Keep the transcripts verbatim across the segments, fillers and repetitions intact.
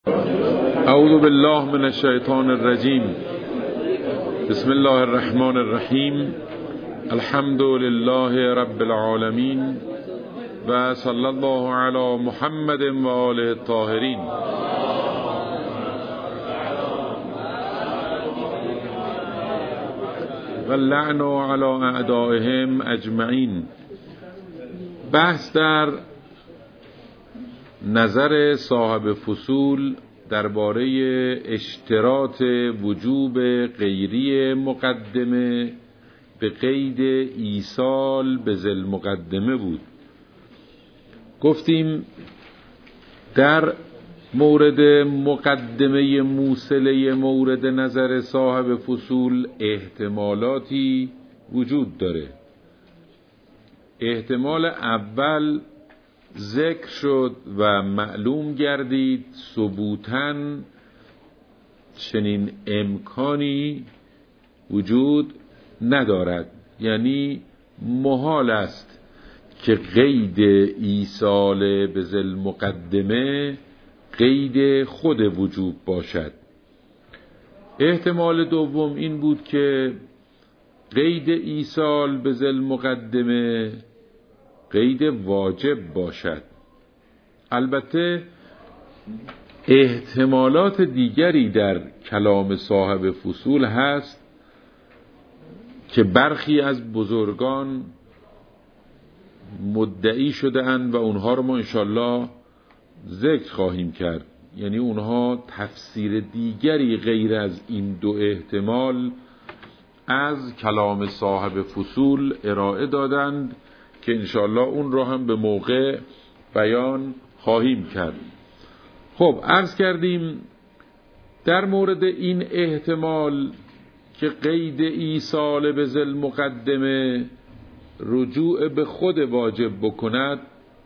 اعوذ بالله من الشیطان الرجیم. بسم الله الرحمن الرحیم. الحمد لله رب العالمین و صلی الله علی محمد و آله الطاهرین. و اللعن علی اعدائهم اجمعین. بحث در نظر صاحب فصول درباره اشتراط وجوب غیری مقدمه به قید ایصال به ذی المقدمه بود. گفتیم در مورد مقدمه موصله مورد نظر صاحب فصول احتمالاتی وجود داره. احتمال اول ذکر شد و معلوم گردید ثبوتاً چنین امکانی وجود ندارد، یعنی محال است که قید ایصال به ذی المقدمه قید خود وجوب باشد. احتمال دوم این بود که قید ایصال به ذی المقدمه قید واجب باشد. البته احتمالات دیگری در کلام صاحب فصول هست که برخی از بزرگان مدعی شده اند و اونها رو ما انشالله ذکر خواهیم کرد. یعنی اونها تفسیر دیگری غیر از این دو احتمال از کلام صاحب فصول ارائه دادند که انشاءالله اون رو هم به موقع بیان خواهیم کرد. خب عرض کردیم در مورد این احتمال که قید ایصال به ذی المقدمه رجوع به خود واجب بکند،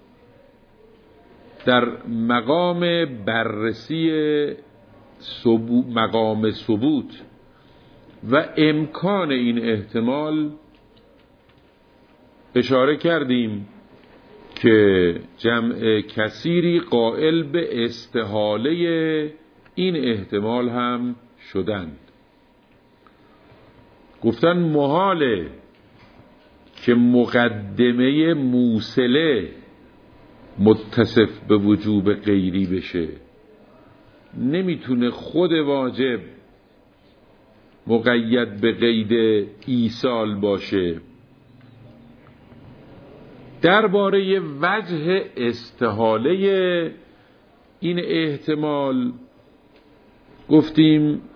در مقام بررسی ثبوت، مقام ثبوت و امکان این احتمال اشاره کردیم که جمع کثیری قائل به استحاله این احتمال هم شدند. گفتن محاله که مقدمه موصله متصف به وجوب غیری بشه، نمیتونه خود واجب مقید به قید ایصال باشه. درباره وجه استحاله این احتمال گفتیم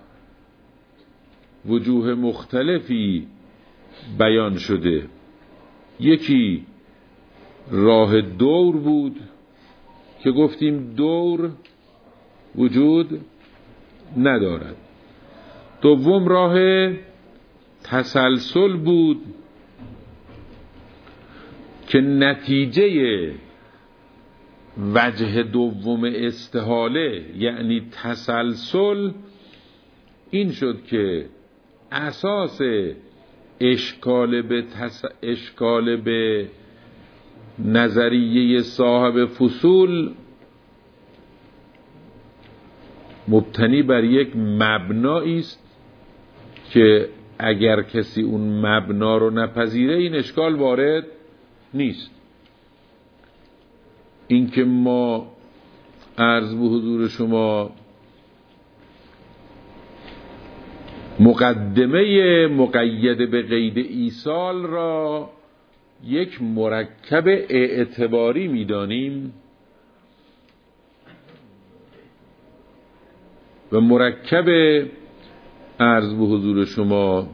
وجوه مختلفی بیان شده. یکی راه دور بود که گفتیم دور وجود ندارد. دوم راه تسلسل بود که نتیجه وجه دوم استحاله یعنی تسلسل این شد که اساس اشکال به تس... اشکال به نظریه صاحب فصول مبتنی بر یک مبنایی است که اگر کسی اون مبنا رو نپذیره این اشکال وارد نیست. این که ما عرض به حضور شما مقدمه مقید به قید ایصال را یک مرکب اعتباری می‌دانیم و مرکب عرض به حضور شما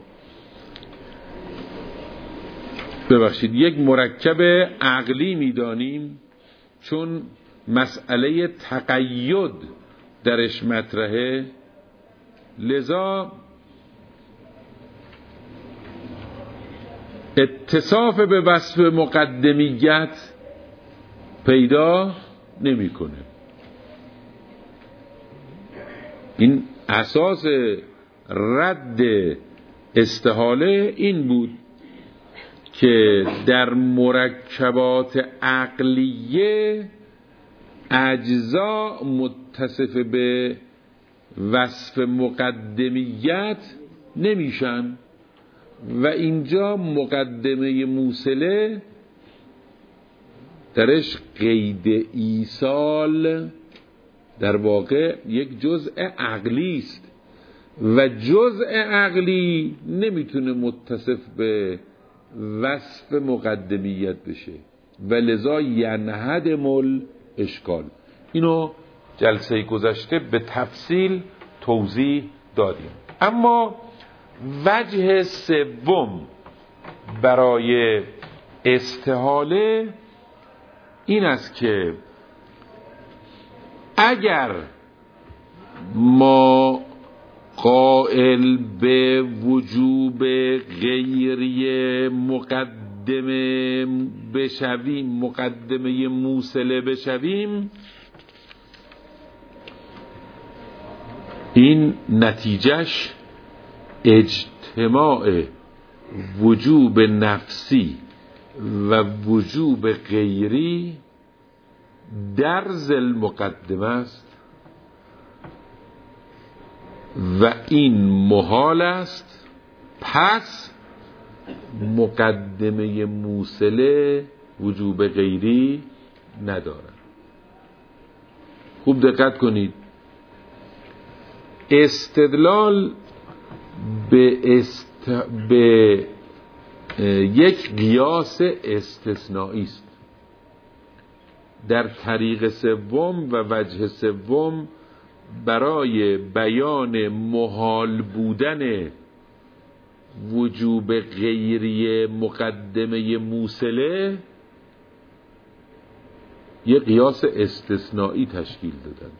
ببخشید یک مرکب عقلی می‌دانیم، چون مسئله تقید درش مطرحه. لذا اتصاف به وصف مقدمیت پیدا نمی‌کنه. این اساس رد استحاله این بود که در مرکبات عقلیه اجزا متصف به وصف مقدمیت نمیشن و اینجا مقدمه موصله درش قید ایصال در واقع یک جزء عقلی است و جزء عقلی نمیتونه متصف به وصف مقدمیت بشه و لذا ینهدم الاشکال. اینو جلسه گذشته به تفصیل توضیح دادیم. اما وجه سوم برای استحاله این است که اگر ما قائل به وجوب غیری مقدمه بشویم، مقدمه موصله بشویم، این نتیجهش اجتماع وجوب نفسی و وجوب غیری در ذل مقدمه است و این محال است. پس مقدمه موصله وجوب غیری ندارد. خوب دقت کنید، استدلال به, است... به یک قیاس استثنایی است. در طریق سوم و وجه سوم برای بیان محال بودن وجوب غیری مقدمه موصله یک قیاس استثنایی تشکیل دادن.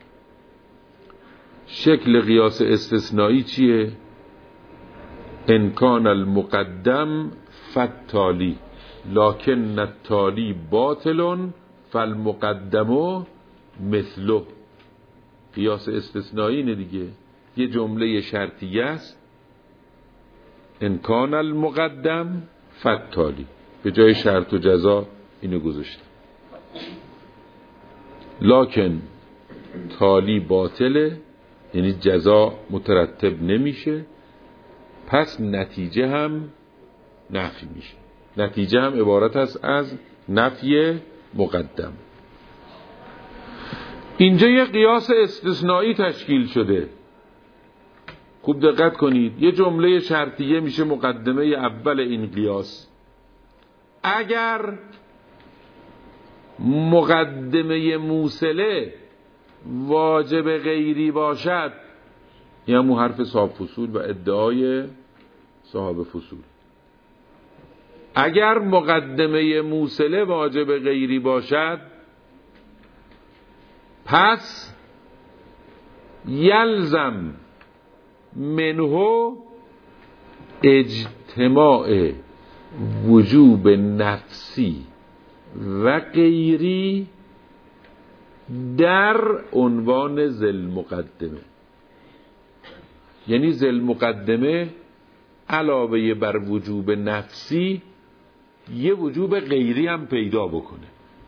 شکل قیاس استثنایی چیه؟ انکان المقدم فالتالی لکن التالی باطل فالمقدم مثله. قیاس استثنایی اینه دیگه، یه جمله شرطیه است، انکان المقدم فالتالی، به جای شرط و جزا اینو گذاشته، لکن تالی باطله، یعنی جزا مترتب نمیشه، پس نتیجه هم نفی میشه. نتیجه هم عبارت است از نفی مقدم. اینجا یه قیاس استثنایی تشکیل شده. خوب دقت کنید، یه جمله شرطیه میشه مقدمه اول این قیاس. اگر مقدمه موصله واجب غیری باشد، یعنی همون حرف صاحب فصول و ادعای صاحب فصول، اگر مقدمه موصله واجب غیری باشد، پس یلزم منه اجتماع وجوب نفسی و غیری در عنوان ذل مقدمه. یعنی ذل مقدمه علاوه بر وجوب نفسی یه وجوب غیری هم پیدا بکنه،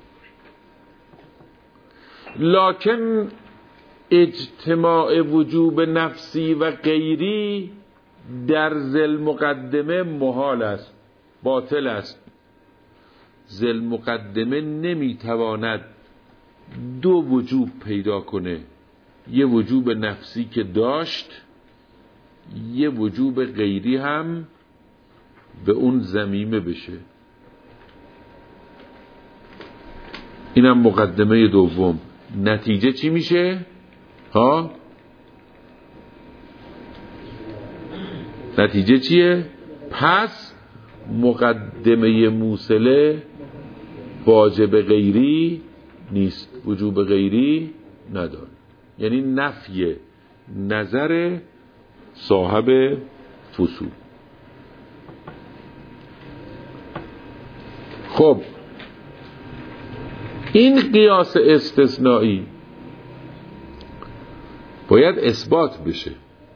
لکن اجتماع وجوب نفسی و غیری در ذل مقدمه محال است، باطل است. ذل مقدمه نمیتواند دو وجوب پیدا کنه، یه وجوب نفسی که داشت، یه وجوب غیری هم به اون ضمیمه بشه. اینم مقدمه دوم. نتیجه چی میشه؟ ها؟ نتیجه چیه؟ پس مقدمه موصله واجب غیری نیست، وجوب غیری نداره. یعنی نفی نظر صاحب فصول. خب این قیاس استثنایی باید اثبات بشه.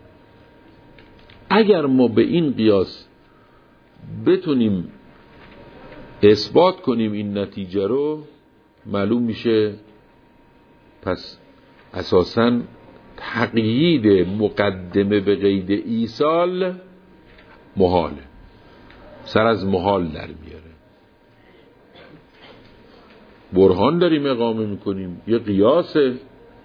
اگر ما به این قیاس بتونیم اثبات کنیم این نتیجه رو، معلوم میشه پس اساساً تقیید مقدمه به قید ایصال محاله، سر از محال در میاره. برهان داریم اقامه میکنیم، یه قیاسه.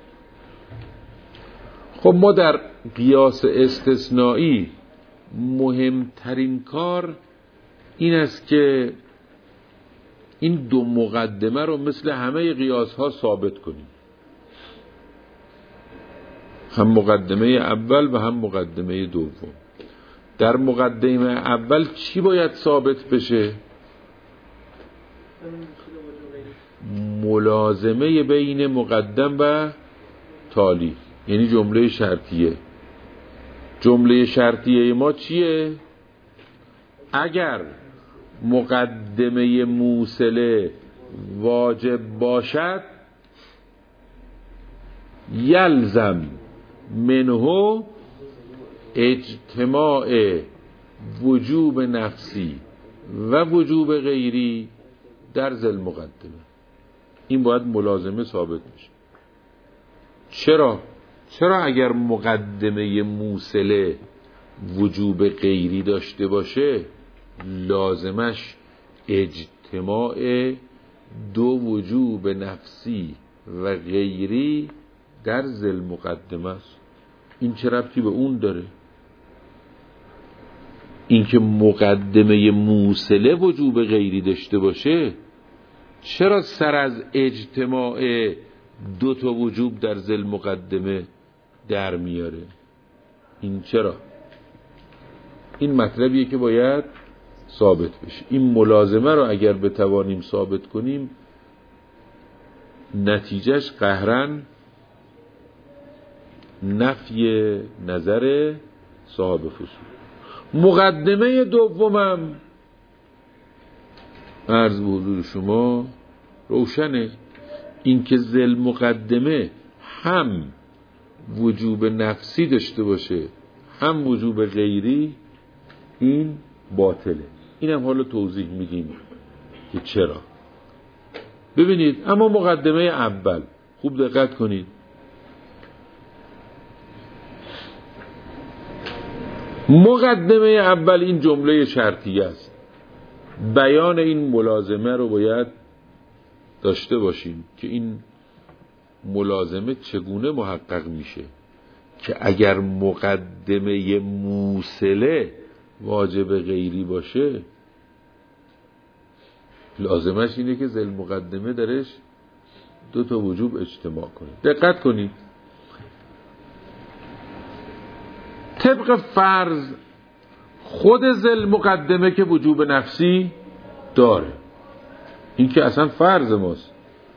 خب ما در قیاس استثنایی مهمترین کار این است که این دو مقدمه رو مثل همه قیاس ها ثابت کنیم، هم مقدمه اول و هم مقدمه دوم. در مقدمه اول چی باید ثابت بشه؟ ملازمه بین مقدم و تالی، یعنی جمله شرطیه. جمله شرطیه ما چیه؟ اگر مقدمه موصله واجب باشد یلزم منه اجتماع وجوب نفسی و وجوب غیری در ذل مقدمه. این باید ملازمه ثابت بشه. چرا؟ چرا اگر مقدمه موصله وجوب غیری داشته باشه لازمش اجتماع دو وجوب نفسی و غیری در ذل مقدمه است؟ این چه ربطی به اون داره؟ این که مقدمه موصله وجوب غیری داشته باشه چرا سر از اجتماع دو تا وجوب در ذل مقدمه در میاره؟ این چرا؟ این مطلبیه که باید ثابت بشه. این ملازمه رو اگر بتوانیم ثابت کنیم نتیجهش قهرن نفی نظر صاحب فصول. مقدمه دومم عرض به حضور شما روشنه، این که ذل مقدمه هم وجوب نفسی داشته باشه هم وجوب غیری این باطله. اینم حالا توضیح میدیم که چرا. ببینید اما مقدمه اول خوب دقت کنید. مقدمه اول این جمله شرطیه است. بیان این ملازمه رو باید داشته باشیم که این ملازمه چگونه محقق میشه که اگر مقدمه موصله واجب غیری باشه لازمش اینه که ذل مقدمه درش دو تا وجوب اجتماع کنه. دقت کنید طبق فرض خود ذل مقدمه که وجوب نفسی داره، این که اصلا فرض ماست.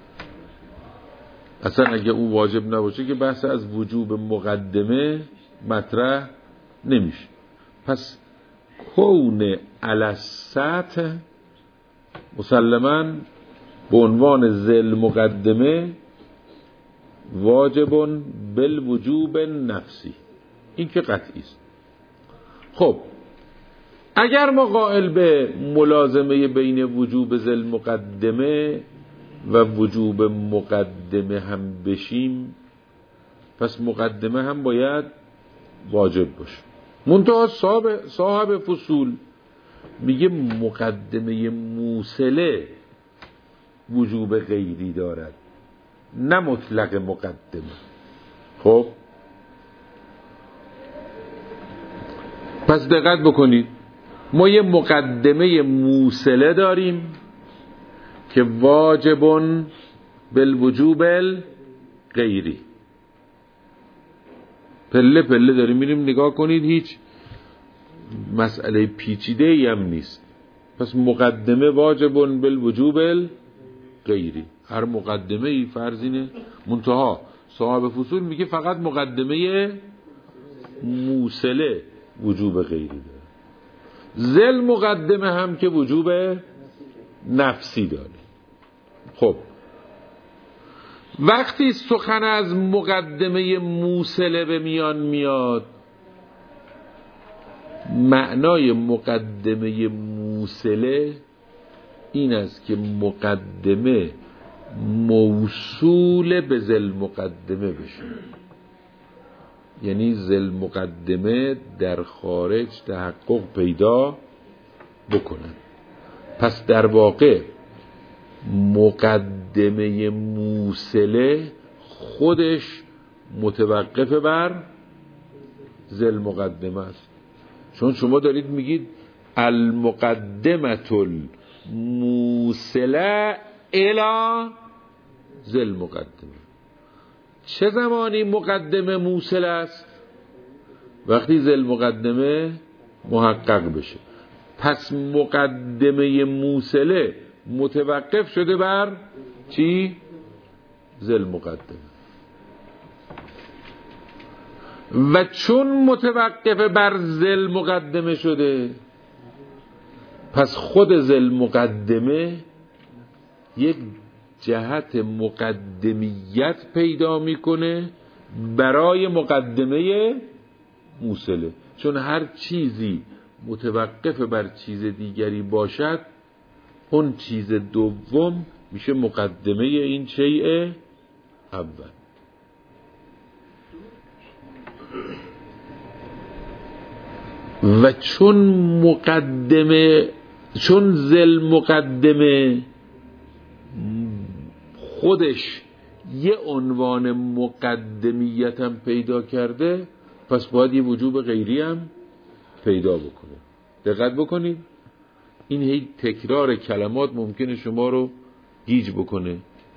اصلا اگه اون واجب نباشه که بحث از وجوب مقدمه مطرح نمیشه. پس کون علی السطح مسلماً به عنوان ذل مقدمه واجب بالوجوب نفسی، این که قطعی است. خب اگر ما قائل به ملازمه بین وجوب ذل مقدمه و وجوب مقدمه هم بشیم پس مقدمه هم باید واجب باشه. منتها صاحب, صاحب فصول میگه مقدمه موصله وجوب غیری دارد نه مطلق مقدمه. خب پس دقت بکنید ما یه مقدمه موصله داریم که واجبون بالوجوب غیری. پله پله داریم میریم نگاه کنید هیچ مسئله پیچیده ای هم نیست. پس مقدمه واجبون بالوجوب غیری، هر مقدمه ای فرضینه. منتها صاحب فصول میگه فقط مقدمه موصله وجوب غیری داره. ذل مقدمه هم که وجوب نفسی داره. خب وقتی سخن از مقدمه موصله به میان میاد معنای مقدمه موصله این است که مقدمه موصول به ذل مقدمه بشه، یعنی ذل مقدمه در خارج تحقق پیدا بکنن. پس در واقع مقدمه موصله خودش متوقف بر ذل مقدمه است، چون شما دارید میگید المقدمه الموصله الی ذل مقدمه. چه زمانی مقدمه موصله است؟ وقتی ذل مقدمه محقق بشه. پس مقدمه موصله متوقف شده بر چی؟ ذل مقدمه. و چون متوقف بر ذل مقدمه شده، پس خود ذل مقدمه یک جهت مقدمیت پیدا میکنه برای مقدمه موصله، چون هر چیزی متوقف بر چیز دیگری باشد، اون چیز دوم میشه مقدمه این شیء اول. و چون مقدمه چون ذل مقدمه خودش یه عنوان مقدمیت هم پیدا کرده، پس باید یه وجوب غیری هم پیدا بکنه. دقت بکنید، این هی تکرار کلمات ممکنه شما رو گیج بکنه.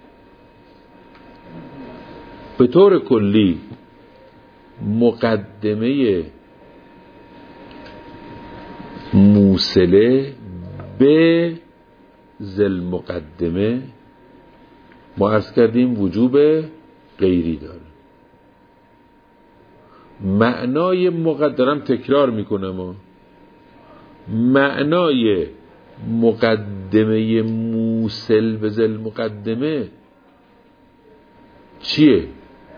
به طور کلی مقدمه موصله به ذل مقدمه ما عرض کردیم وجوب غیری داره. معنای مقدرم تکرار میکنم، معنای مقدمه موصل به ذل مقدمه چیه؟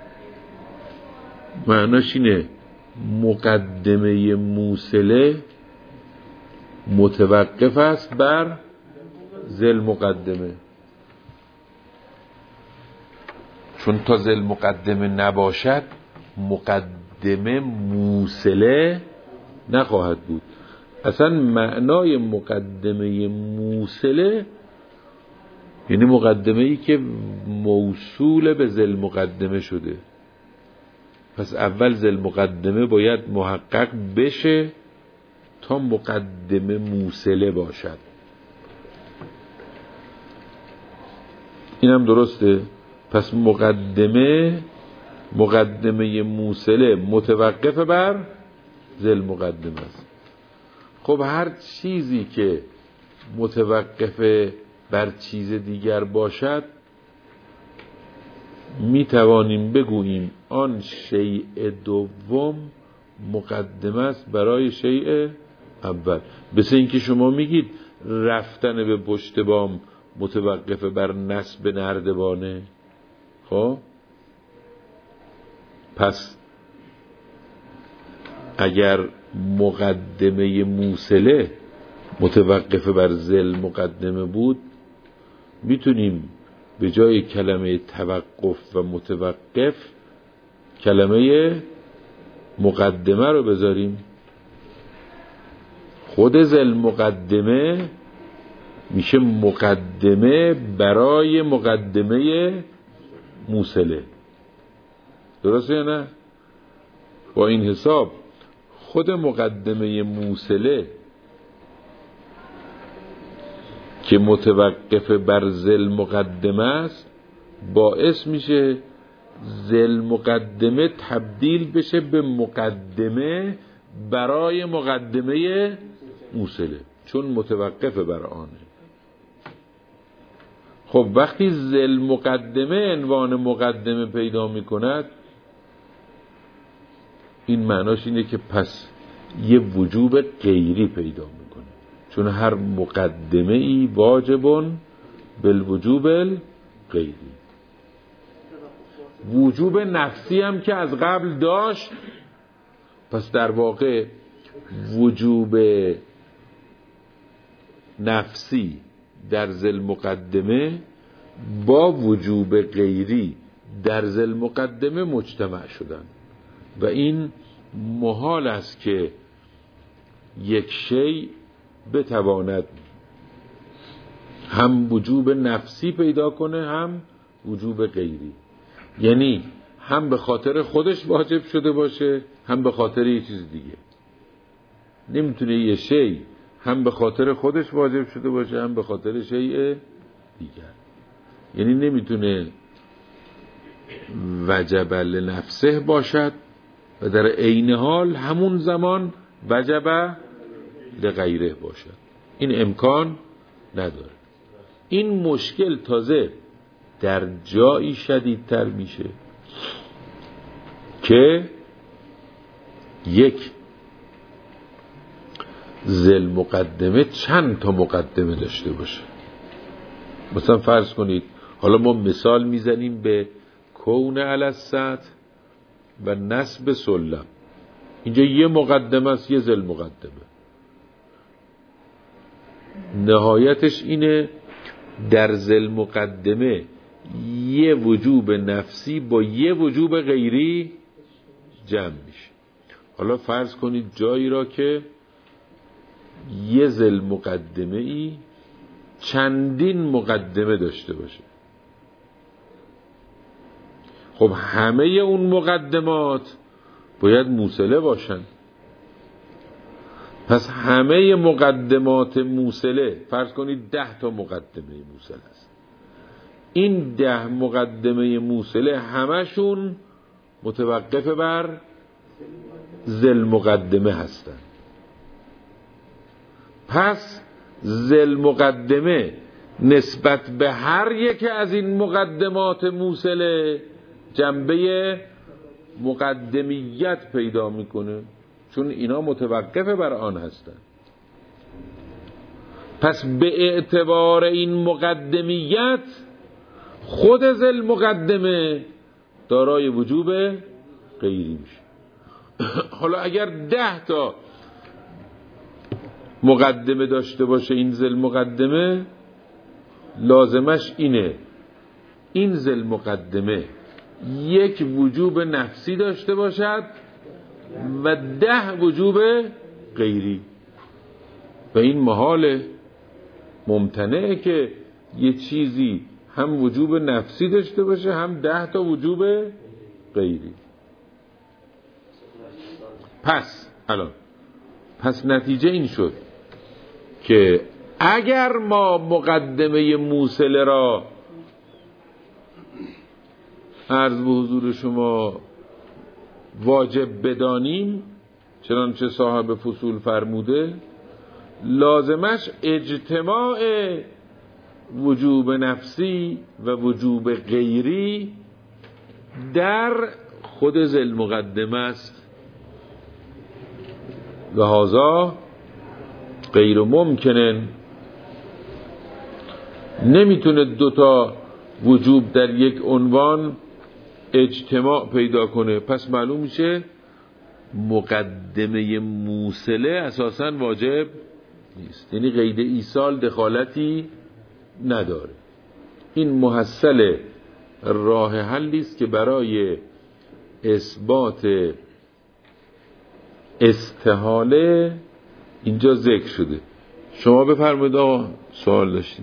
معناش اینه مقدمه موصله متوقف است بر ذل مقدمه، چون تا ذل مقدمه نباشد مقدمه موصله نخواهد بود. اصلا معنای مقدمه موصله یعنی مقدمه ای که موصول به ذل مقدمه شده. پس اول ذل مقدمه باید محقق بشه تا مقدمه موصله باشد. اینم درسته. پس مقدمه مقدمه موصله متوقف بر ذل مقدمه است. خب هر چیزی که متوقف بر چیز دیگر باشد می توانیم بگوییم آن شیء دوم مقدمه است برای شیء اول. مثل اینکه شما میگید رفتن به پشت بام متوقف بر نصب نردبانه. خب پس اگر مقدمه موصله متوقف بر ذل مقدمه بود، میتونیم به جای کلمه توقف و متوقف کلمه مقدمه رو بذاریم. خود ذل مقدمه میشه مقدمه برای مقدمه موصله. درسته یا نه؟ با این حساب خود مقدمه موصله که متوقف بر ذل مقدمه است باعث میشه ذل مقدمه تبدیل بشه به مقدمه برای مقدمه موصله، چون متوقف بر آنه. خب وقتی ذل مقدمه عنوان مقدمه پیدا میکند، این معناش اینه که پس یه وجوب غیری پیدا میکنه، چون هر مقدمه ای واجبون بالوجوب الغیری. وجوب نفسی هم که از قبل داشت، پس در واقع وجوب نفسی در ذل مقدمه با وجوب غیری در ذل مقدمه مجتمع شدن و این محال است که یک شی بتواند هم وجوب نفسی پیدا کنه هم وجوب غیری، یعنی هم به خاطر خودش واجب شده باشه هم به خاطر یه چیز دیگه. نمیتونه یه شی هم به خاطر خودش واجب شده باشه هم به خاطر شیء دیگر، یعنی نمیتونه وجب لنفسه باشد و در عین حال همون زمان وجب لغیره باشد. این امکان نداره. این مشکل تازه در جایی شدیدتر میشه که یک ذل مقدمه چند تا مقدمه داشته باشه. مثلا فرض کنید حالا ما مثال میزنیم به کون علی السطح و نصب سلم. اینجا یه مقدمه است، یه ذل مقدمه. نهایتش اینه در ذل مقدمه یه وجوب نفسی با یه وجوب غیری جمع میشه. حالا فرض کنید جایی را که یه ذل مقدمه ای چندین مقدمه داشته باشه. خب همه اون مقدمات باید موصله باشن. پس همه مقدمات موصله، فرض کنید ده تا مقدمه موصله است، این ده مقدمه موصله همشون متوقف بر ذل مقدمه هستن. پس ذل مقدمه نسبت به هر یک از این مقدمات موصله جنبه مقدمیت پیدا میکنه، چون اینا متوقف بر آن هستن. پس به اعتبار این مقدمیت خود ذل مقدمه دارای وجوب غیری میشه. حالا اگر ده تا مقدمه داشته باشه این ذل مقدمه، لازمش اینه این ذل مقدمه یک وجوب نفسی داشته باشد و ده وجوب غیری. و این محاله، ممتنعه که یه چیزی هم وجوب نفسی داشته باشه هم ده تا وجوب غیری. پس الان پس نتیجه این شد که اگر ما مقدمه موصله را عرض به حضور شما واجب بدانیم، چنانچه صاحب فصول فرموده، لازمش اجتماع وجوب نفسی و وجوب غیری در خود ذل مقدمه است. لذا غیر ممکنن، نمیتونه دوتا وجوب در یک عنوان اجتماع پیدا کنه. پس معلوم میشه مقدمه موصله اساساً واجب نیست، یعنی قید ایصال دخالتی نداره. این محصل راه حلی است که برای اثبات استحاله اینجا ذکر شده. شما بفرمایید آقا، سوال داشتید؟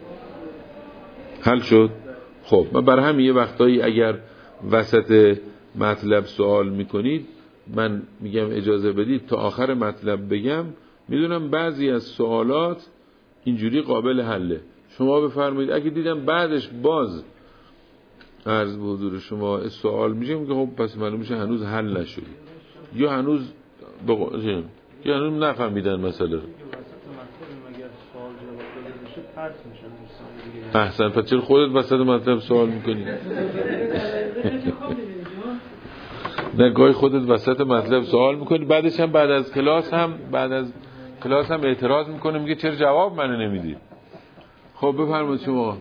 حل شد؟ خب من بر همین یه وقتایی اگر وسط مطلب سوال میکنید من میگم اجازه بدید تا آخر مطلب بگم. میدونم بعضی از سوالات اینجوری قابل حله، شما بفرمایید. اگه دیدم بعدش باز عرض به حضور شما سوال میشه که خب پس معلوم میشه هنوز حل نشد یا هنوز بقو... یا هنوز نفهمیدن مسئله رو. احسن، پس چرا خودت وسط مطلب سوال میکنی؟ نه گاهی خودت وسط مطلب سوال میکنی، بعدش هم بعد از کلاس هم بعد از کلاس هم اعتراض میکنه، میگه چرا جواب منو نمیدی؟ خب بفرمایید شما.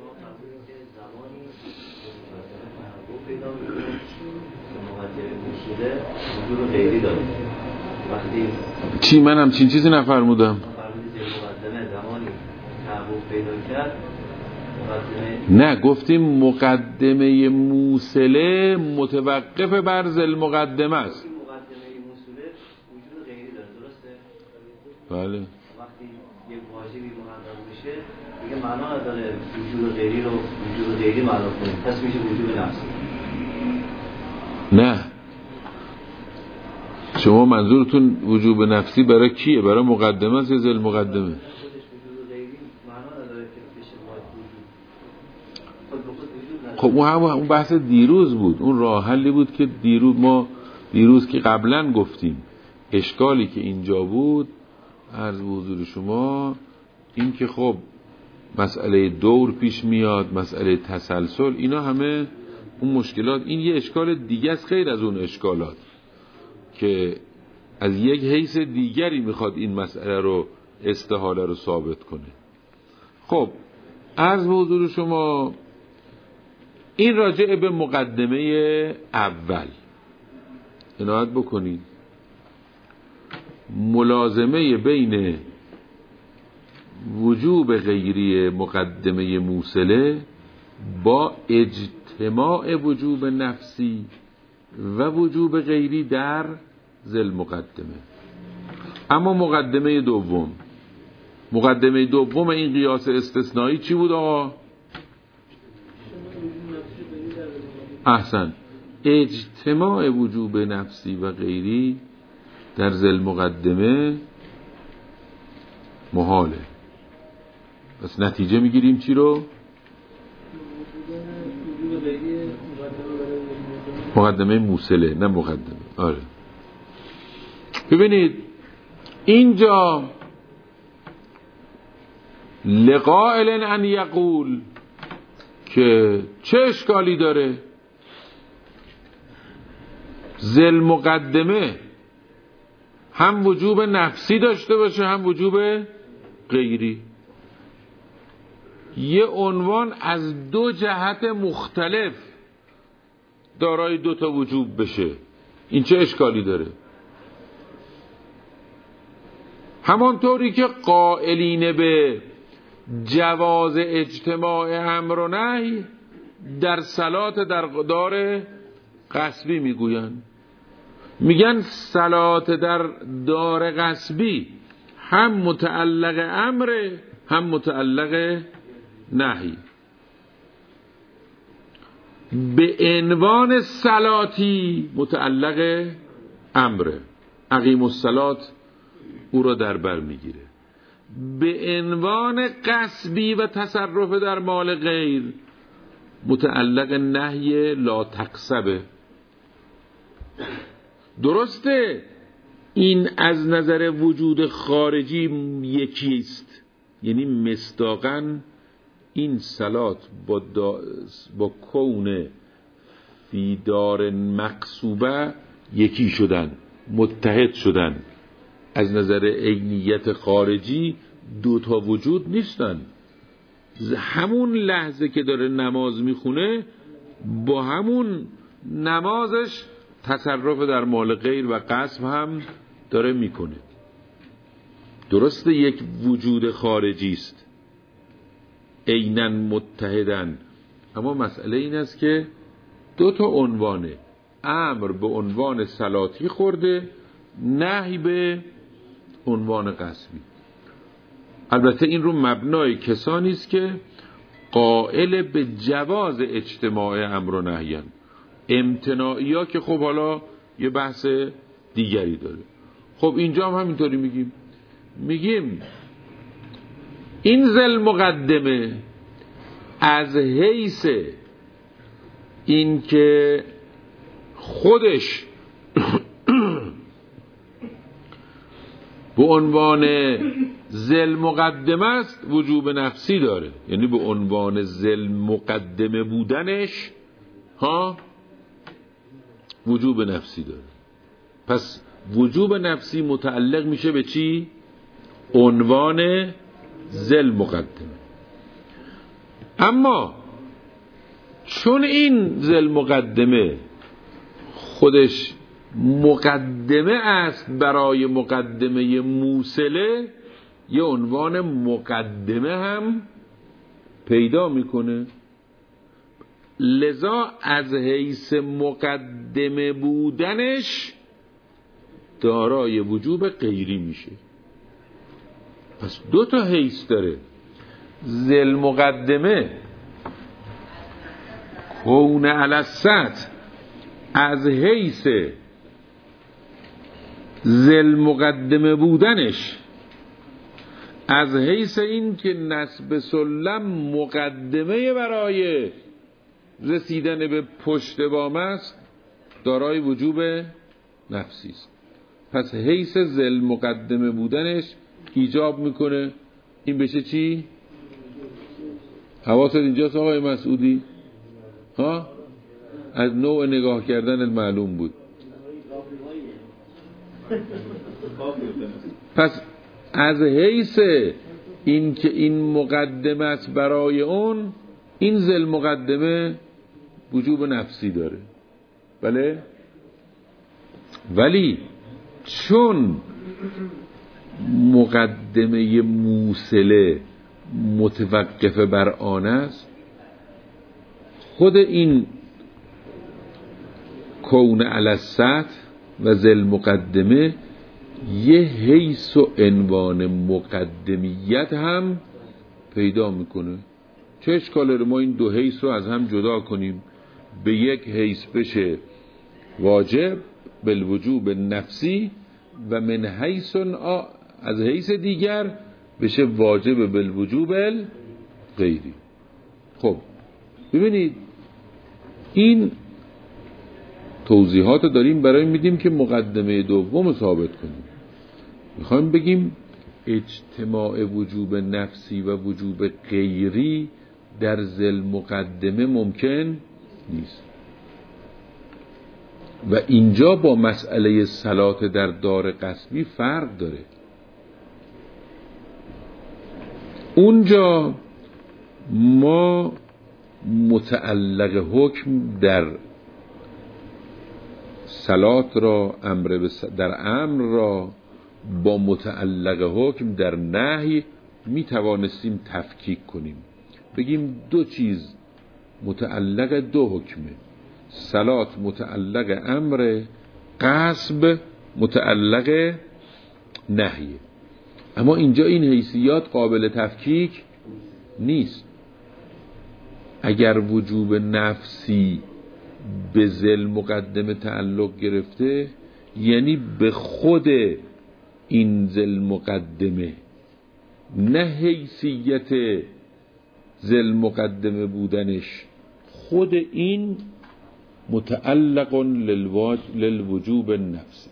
چی؟ من همچین چیزی نفرمودم. زمانی تحقق پیدا کرد نه گفتیم مقدمه موصله متوقف بر ذل مقدمه است. مقدمه موصله وجود غیری داره، درسته؟ بله. وقتی یک واژبی محقق میشه دیگه معنا نداره وجود غیری رو وجود غیری معنا کنیم، پس میشه وجود نفسی. نه شما منظورتون وجوب نفسی برای کیه؟ برای مقدمه است یا ذل مقدمه؟ خب اون هم اون بحث دیروز بود، اون راه حلی بود که دیروز ما دیروز که قبلا گفتیم اشکالی که اینجا بود عرض به حضور شما این که خب مسئله دور پیش میاد، مسئله تسلسل، اینا همه اون مشکلات. این یه اشکال دیگه است غیر از اون اشکالات که از یک حیث دیگری میخواد این مسئله رو استحاله رو ثابت کنه. خب عرض به حضور شما این راجع به مقدمه اول عنایت بکنید. ملازمه بین وجوب غیری مقدمه موصله با اجتماع وجوب نفسی و وجوب غیری در ذل مقدمه. اما مقدمه دوم مقدمه دوم این قیاس استثنایی چی بود آقا؟ احسن، اجتماع وجوب نفسی و غیری در ذل مقدمه محاله. پس نتیجه میگیریم چی رو؟ مقدمه موصله، نه مقدمه. آره ببینید اینجا لقائل ان یقول که چه اشکالی داره ذل مقدمه هم وجوب نفسی داشته باشه هم وجوب غیری، یه عنوان از دو جهت مختلف دارای دو تا وجوب بشه، این چه اشکالی داره؟ همانطوری که قائلین به جواز اجتماع امر و نهی در صلات در دار غصبی میگوین، میگن صلات در دار غصبی هم متعلق امر هم متعلق نهی. به عنوان صلاتی متعلق امره، اقیم الصلات او را در بر میگیره. به عنوان غصبی و تصرف در مال غیر متعلق نهی لا تقصبه. درسته این از نظر وجود خارجی یکیست، یعنی مصداقاً این صلات با, دا با کون فی دار مقصوبه یکی شدن، متحد شدن. از نظر عینیت خارجی دو تا وجود نیستن. همون لحظه که داره نماز میخونه با همون نمازش تصرف در مال غیر و غصب هم داره میکنه. درسته یک وجود خارجی است عیناً متحدن، اما مسئله این است که دو تا عنوانه، امر به عنوان صلاتی خورده، نهی به عنوان غصبی. البته این رو مبنای کسانی است که قائل به جواز اجتماع امر و نهیان. امتناعی ها که خب حالا یه بحث دیگری داره. خب اینجا هم همینطوری میگیم میگیم این ذل مقدمه از حیث این که خودش به عنوان ذل مقدمه است وجوب نفسی داره، یعنی به عنوان ذل مقدمه بودنش ها وجوب نفسی داره. پس وجوب نفسی متعلق میشه به چی؟ عنوان ذل مقدمه. اما چون این ذل مقدمه خودش مقدمه است برای مقدمه موصله، یه عنوان مقدمه هم پیدا میکنه. لذا از حیث مقدمه بودنش دارای وجوب غیری میشه. پس دو تا حیث داره. ذل مقدمه کون علی السطح از حیث ذل مقدمه بودنش، از حیث این که نصب سلم مقدمه برای رسیدن به پشت بام است، دارای وجوب نفسی است. پس حیث ذل مقدمه بودنش ایجاب میکنه این بشه چی؟ حواست اینجاست آقای مسعودی؟ ها؟ از نوع نگاه کردن معلوم بود. پس از حیث این که این مقدمه است برای اون، این ذل مقدمه وجوب نفسی داره. بله؟ ولی چون مقدمه موصله متوقف بر آن است، خود این کون علی السطح و ذل مقدمه یه حیث و عنوان مقدمیت هم پیدا میکنه. چه اشکاله ما این دو حیث رو از هم جدا کنیم، به یک حیث بشه واجب بالوجوب نفسی و من حیث از حیث دیگر بشه واجب بالوجوب غیری. خب ببینید این توضیحات رو داریم برای میدیم که مقدمه دوم رو ثابت کنیم. میخوایم بگیم اجتماع وجوب نفسی و وجوب غیری در ذل مقدمه ممکن نیست و اینجا با مسئله صلات در دار قصبی فرق داره. اونجا ما متعلق حکم در صلات را امر در امر را با متعلق حکم در نهی می توانستیم تفکیک کنیم، بگیم دو چیز متعلق دو حکمه، صلات متعلق امر، قصب متعلق نهیه. اما اینجا این حیثیات قابل تفکیک نیست. اگر وجوب نفسی به ذل مقدمه تعلق گرفته، یعنی به خود این ذل مقدمه، نه حیثیت ذل مقدمه بودنش، خود این متعلق للوجوب نفسی.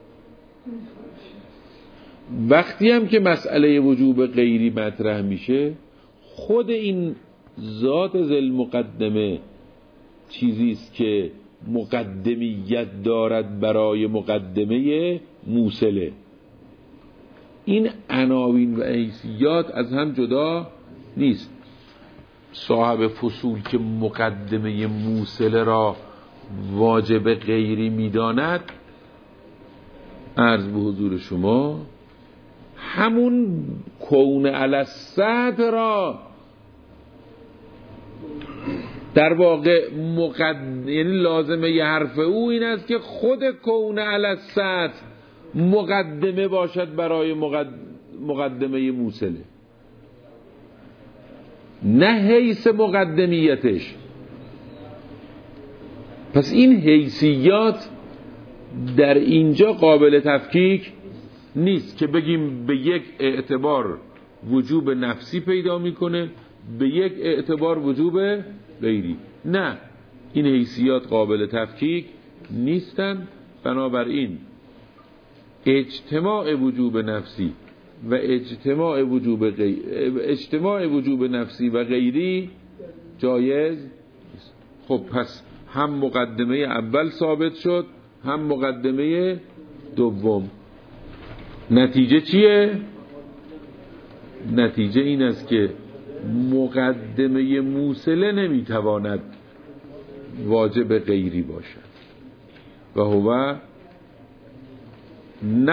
وقتی هم که مسئله وجوب غیری مطرح میشه، خود این ذات ذل مقدمه چیزی است که مقدمیت دارد برای مقدمه موصله. این عناوین و حیثیات از هم جدا نیست. صاحب فصول که مقدمه موصله را واجب غیری میداند، عرض به حضور شما همون کون علی السطح را در واقع مقدم، یعنی لازمه ی حرف او این است که خود کون علی السطح مقدمه باشد برای مقدمه موصله، نه حیث مقدمیتش. پس این حیثیات در اینجا قابل تفکیک نیست که بگیم به یک اعتبار وجوب نفسی پیدا میکنه، به یک اعتبار وجوب غیری. نه، این حیثیات قابل تفکیک نیستن. بنابراین اجتماع وجوب نفسی و اجتماع وجوب غیری، اجتماع وجوب نفسی و غیری جایز نیست. خب پس هم مقدمه اول ثابت شد، هم مقدمه دوم. نتیجه چیه؟ نتیجه این است که مقدمه موصله نمیتواند واجب غیری باشد و هو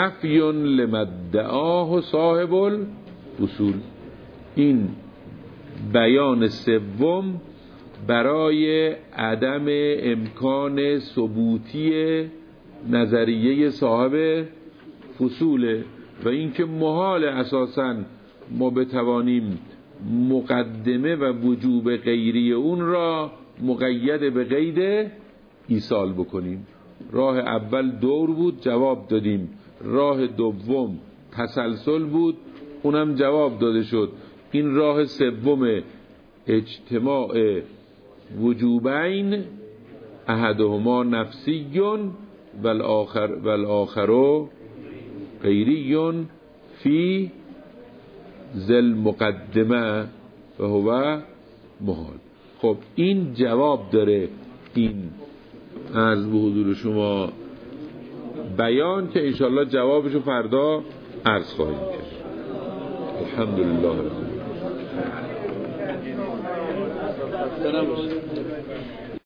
نفی لمدعاه صاحب الاصول. این بیان سوم برای عدم امکان ثبوتی نظریه صاحب فصوله و اینکه محال اساساً ما بتوانیم مقدمه و وجوب غیری اون را مقید به قید ایصال بکنیم. راه اول دور بود، جواب دادیم. راه دوم تسلسل بود، اونم جواب داده شد. این راه سوم اجتماع وجوبین احدهما نفسی والآخر والآخر غیری فی ذل مقدمه و هو محال. خب این جواب داره این از به حضور شما بیان که انشاءالله جوابشو فردا عرض خواهیم کرد. الحمدلله رب العالمین.